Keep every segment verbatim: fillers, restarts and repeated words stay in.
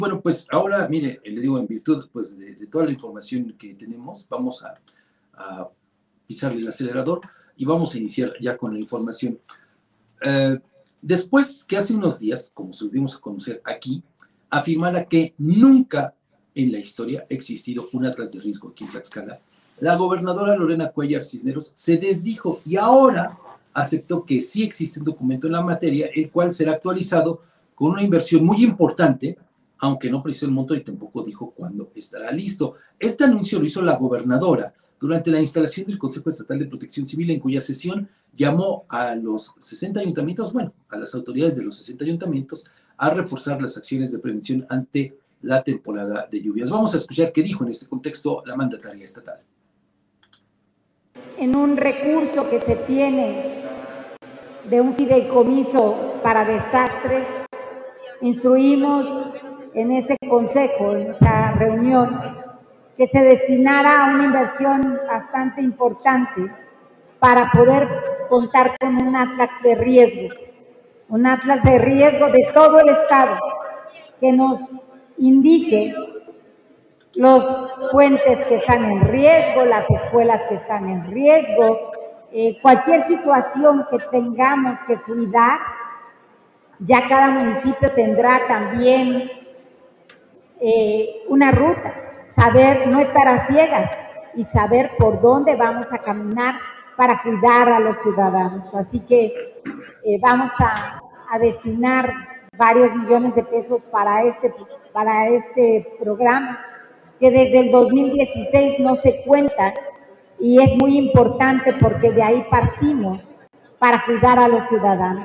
Bueno, pues ahora, mire, le digo, en virtud pues, de, de toda la información que tenemos, vamos a, a pisarle el acelerador y vamos a iniciar ya con la información. Eh, después que hace unos días, como se lo dimos a conocer aquí, afirmara que nunca en la historia ha existido un atlas de riesgo aquí en Tlaxcala, la gobernadora Lorena Cuéllar Cisneros se desdijo y ahora aceptó que sí existe un documento en la materia, el cual será actualizado con una inversión muy importante, aunque no precisó el monto y tampoco dijo cuándo estará listo. Este anuncio lo hizo la gobernadora durante la instalación del Consejo Estatal de Protección Civil, en cuya sesión llamó a los sesenta ayuntamientos, bueno, a las autoridades de los sesenta ayuntamientos, a reforzar las acciones de prevención ante la temporada de lluvias. Vamos a escuchar qué dijo en este contexto la mandataria estatal. En un recurso que se tiene de un fideicomiso para desastres, instruimos en ese consejo, en esta reunión, que se destinara a una inversión bastante importante para poder contar con un atlas de riesgo, un atlas de riesgo de todo el estado, que nos indique los puentes que están en riesgo, las escuelas que están en riesgo, eh, cualquier situación que tengamos que cuidar. Ya cada municipio tendrá también eh, una ruta, saber, no estar a ciegas y saber por dónde vamos a caminar para cuidar a los ciudadanos. Así que eh, vamos a, a destinar varios millones de pesos para este, para este programa, que desde el dos mil dieciséis no se cuenta, y es muy importante porque de ahí partimos para cuidar a los ciudadanos.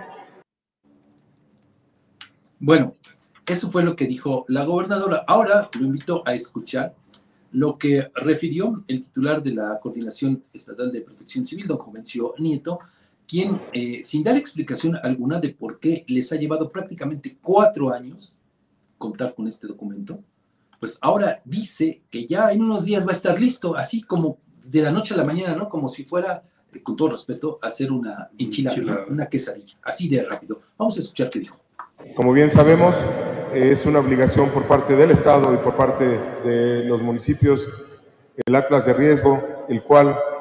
Bueno, eso fue lo que dijo la gobernadora. Ahora lo invito a escuchar lo que refirió el titular de la Coordinación Estatal de Protección Civil, don Juvencio Nieto, quien, eh, sin dar explicación alguna de por qué les ha llevado prácticamente cuatro años contar con este documento, pues ahora dice que ya en unos días va a estar listo, así como de la noche a la mañana, ¿no? Como si fuera, eh, con todo respeto, hacer una enchilada, ¿no? Una quesadilla, así de rápido. Vamos a escuchar qué dijo. Como bien sabemos, es una obligación por parte del Estado y por parte de los municipios el atlas de riesgo, el cual